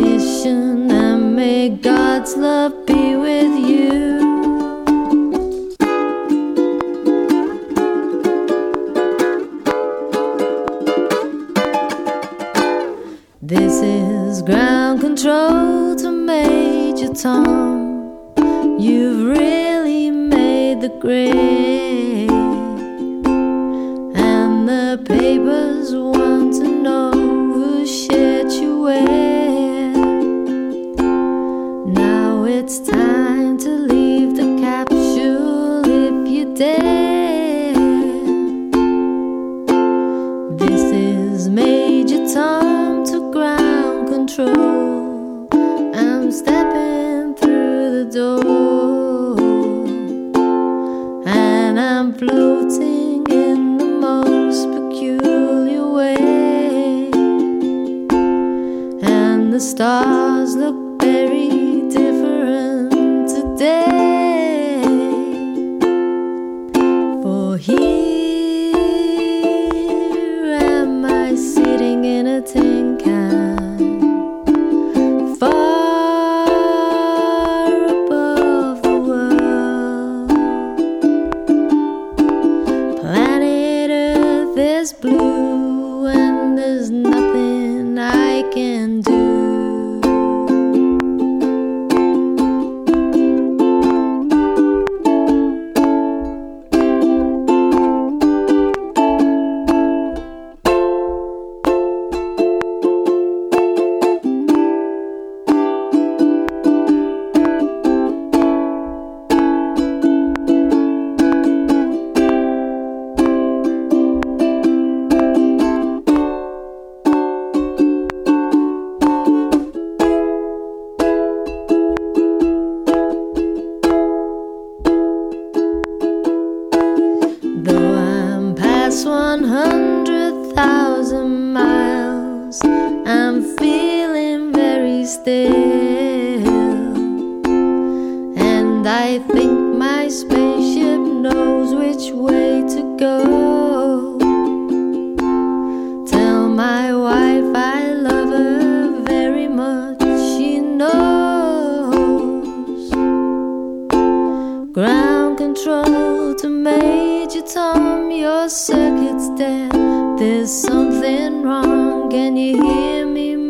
mission, and may God's love be with you. This is ground control to Major Tom. You've really made the grade, and the papers want to know who shared you where. Now it's time to leave the capsule if you dare. This is Major Tom to ground control. I'm stepping through the door, and I'm floating in the most peculiar way, and the stars look very different today. For here am I sitting in a tin can, far above the world. Planet Earth is blue, and there's nothing I can do. Though I'm past 100,000 miles, I'm feeling very still, and I think my spaceship knows which way to go. Tell my wife I love her very much, she knows. Ground control to Major Tom, your circuit's dead. There's something wrong, can you hear me?